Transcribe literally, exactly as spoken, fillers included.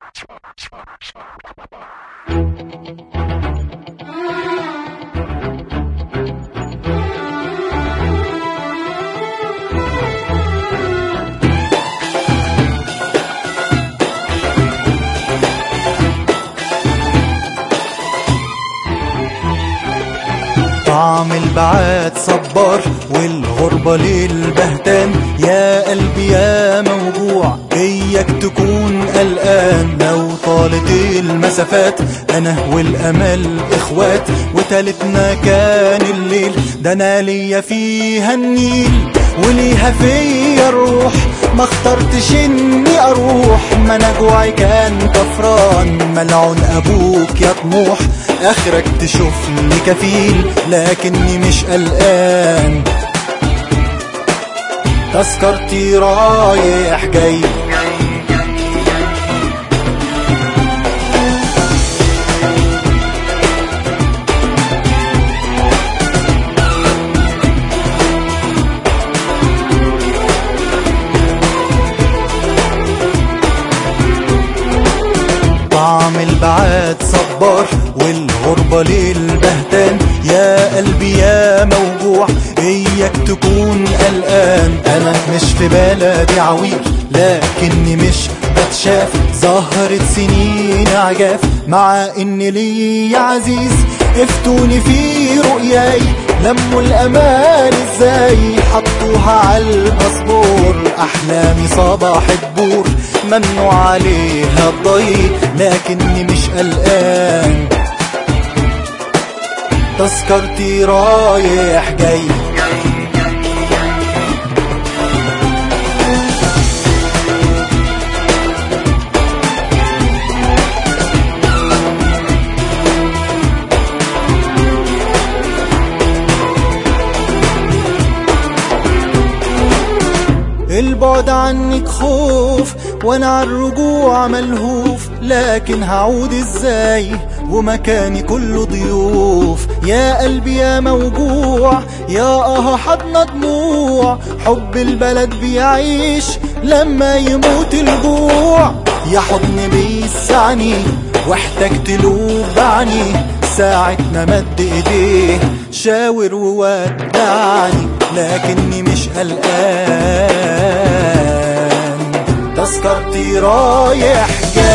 طعم البعاد صبار والغربة للبهتان، يا قلبي يا موجوع اياك تكون قلقان. لو طالت المسافات انا والامل اخوات، وتالتنا كان الليل ده انا ليا فيها النيل وليها فيا الروح. ما اخترتش اني اروح، ما انا جوعي كان كفران. ملعون ابوك يا طموح، اخرك تشوف لي كفيل لكني مش قلقان. تذكرتي رايح جاي، طعم البعاد صبار والغربة للبهتان، يا قلبي يا موجوع اياك تكون قلقان. انا مش في بلدي عويل لكني مش بتشاف، ظهرت سنين عجاف مع ان لي عزيز. افتوني في رؤياي لموا الامال ازاي، حطوها عالباسبور. احلامي صباحت بور ممنوع عليها الضي لكني مش قلقان. تذكرتي رايح جاي، البعد عنك خوف وانا عالرجوع ملهوف. لكن هعود ازاي ومكاني كله ضيوف؟ يا قلبي يا موجوع يا اه حضن دموع، حب البلد بيعيش لما يموت الجوع. يا حضن بيسعني واحتجت له بعني، ساعة ما مد ايديه شاور وودعني لكني مش قلقان. تذكرتي رايح جاي.